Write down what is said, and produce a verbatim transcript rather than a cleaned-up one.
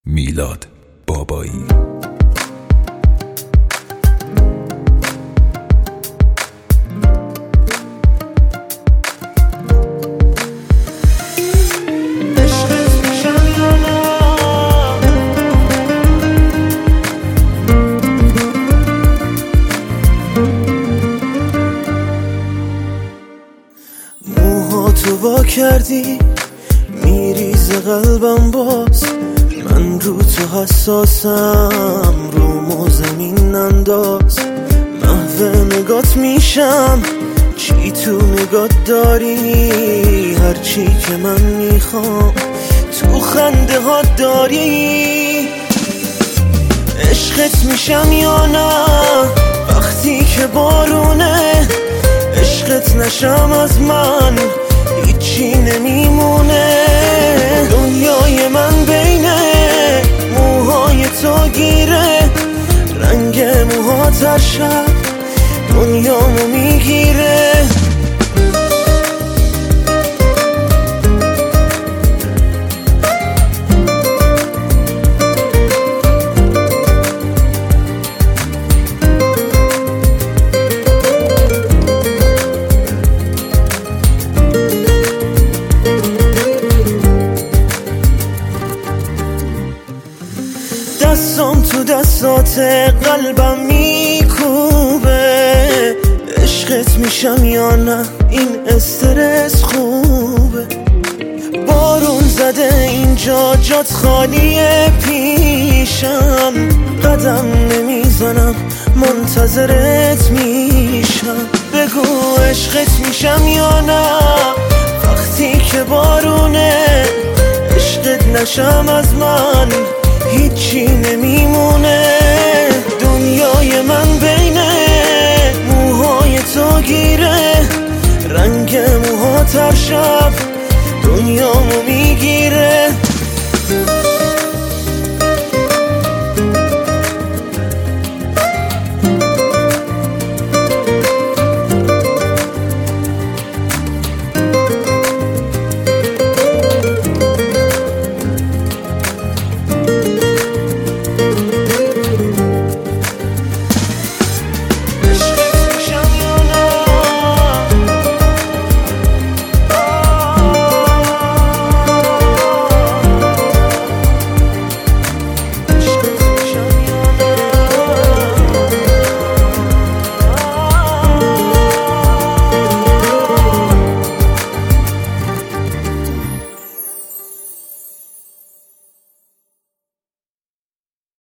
میلاد بابایی. موهاتو وا کردی میریزه قلبم باز، من رو تو حساسم، رومو زمین انداز. محو نگات میشم، چی تو نگات داری؟ هرچی که من میخوام تو خنده ها داری. عشقت میشم یا نه وقتی که بارونه؟ عشقت نشم از من هیچی نمیمونه. دنیای من بین موهای تو گیره، رنگ موهات هر شب دنیامو میگیره. دستام تو دستات قلبم میکوبه، عشقت میشم یا نه این استرس خوبه. بارون زده اینجا جات خالیه پیشم، قدم نمیزنم منتظرت میشم. بگو عشقت میشم یا نه وقتی که بارونه؟ عشقت نشم از من هیچی نمیمونه. دنیای من بین موهای تو گیره، رنگ موهات هر شب دنیامو